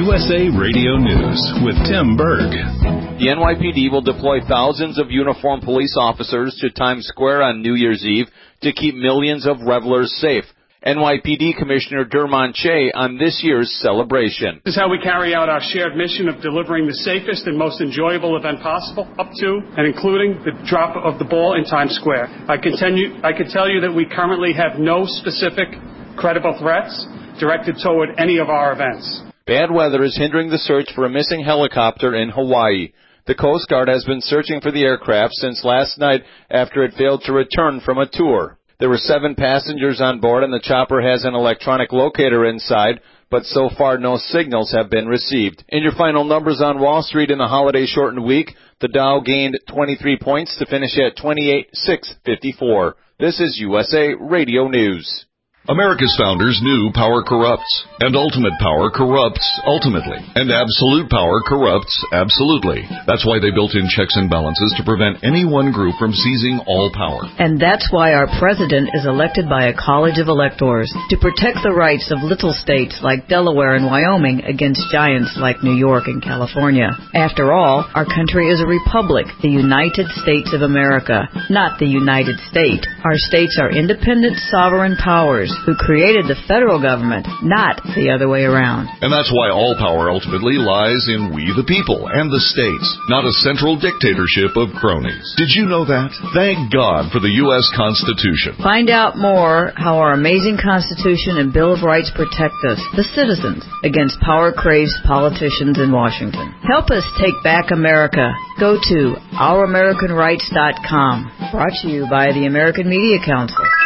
USA Radio News with Tim Berg. The NYPD will deploy thousands of uniformed police officers to Times Square on New Year's Eve to keep millions of revelers safe. NYPD Commissioner Dermont Shea on this year's celebration. This is how we carry out our shared mission of delivering the safest and most enjoyable event possible, up to and including the drop of the ball in Times Square. I can tell you that we currently have no specific credible threats directed toward any of our events. Bad weather is hindering the search for a missing helicopter in Hawaii. The Coast Guard has been searching for the aircraft since last night after it failed to return from a tour. There were 7 passengers on board, and the chopper has an electronic locator inside, but so far no signals have been received. In your final numbers on Wall Street in the holiday-shortened week, the Dow gained 23 points to finish at 28,654. This is USA Radio News. America's founders knew power corrupts, and ultimate power corrupts ultimately, and absolute power corrupts absolutely. That's why they built in checks and balances to prevent any one group from seizing all power. And that's why our president is elected by a college of electors to protect the rights of little states like Delaware and Wyoming against giants like New York and California. After all, our country is a republic, the United States of America, not the United States. Our states are independent sovereign powers who created the federal government, not the other way around. And that's why all power ultimately lies in we the people and the states, not a central dictatorship of cronies. Did you know that? Thank God for the U.S. Constitution. Find out more how our amazing Constitution and Bill of Rights protect us, the citizens, against power-crazed politicians in Washington. Help us take back America. Go to OurAmericanRights.com. Brought to you by the American Media Council.